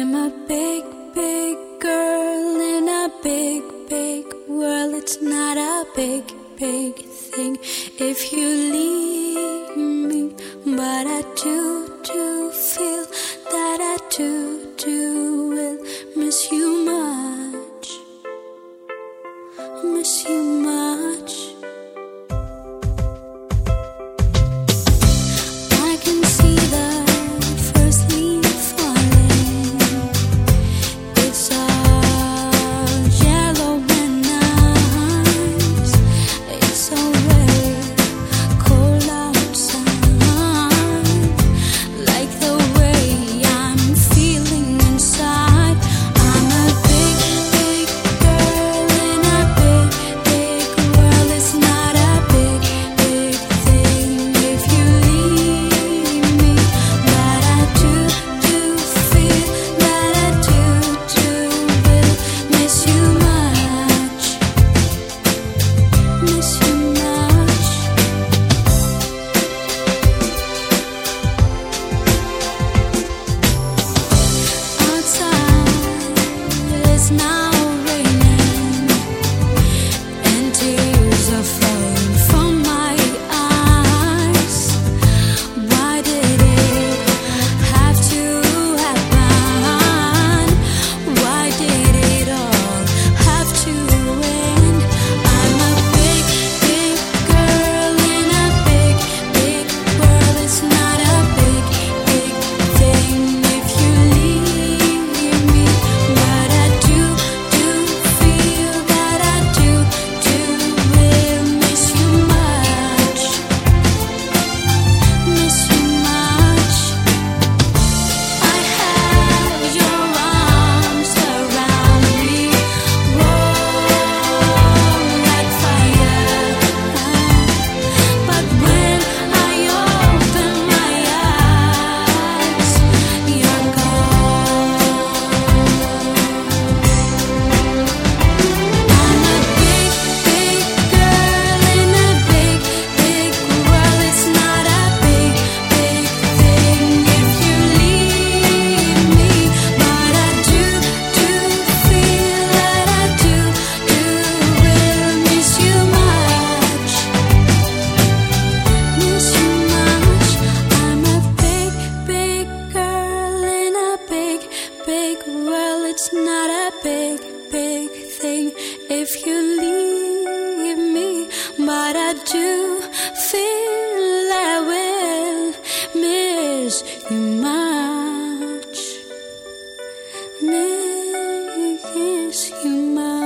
I'm a big, big girl in a big, big world. It's not a big, big thing if you leave me, but I do feel that I do will miss you much, miss you much. I can see the first leaf falling. It's all yellow and nice. It's so very cold outside, like the way I'm feeling inside. I'm a big, big girl in a big, big world. It's not a big, big thing if you leave me, but I do feel that I do will miss you much, miss you much. Outside it's now raining, and tears are falling from my eyes. Why did it have to happen? Why did it all have to end? I'm a big, big girl in a big, big world. It's not a big, big thing if you leave me, but I do feel that I do will miss you much, miss you much. I have your arms around me, warm like fire, but when I open my eyes, you're gone. I'm a big, big girl in a big, big world. It's not a big, big thing if you leave me, but I do feel that I do will miss you much, miss you much. I'm a big, big girl in a big, big world. It's not a big, big thing if you leave me, but I do feel I will miss you much, miss you much.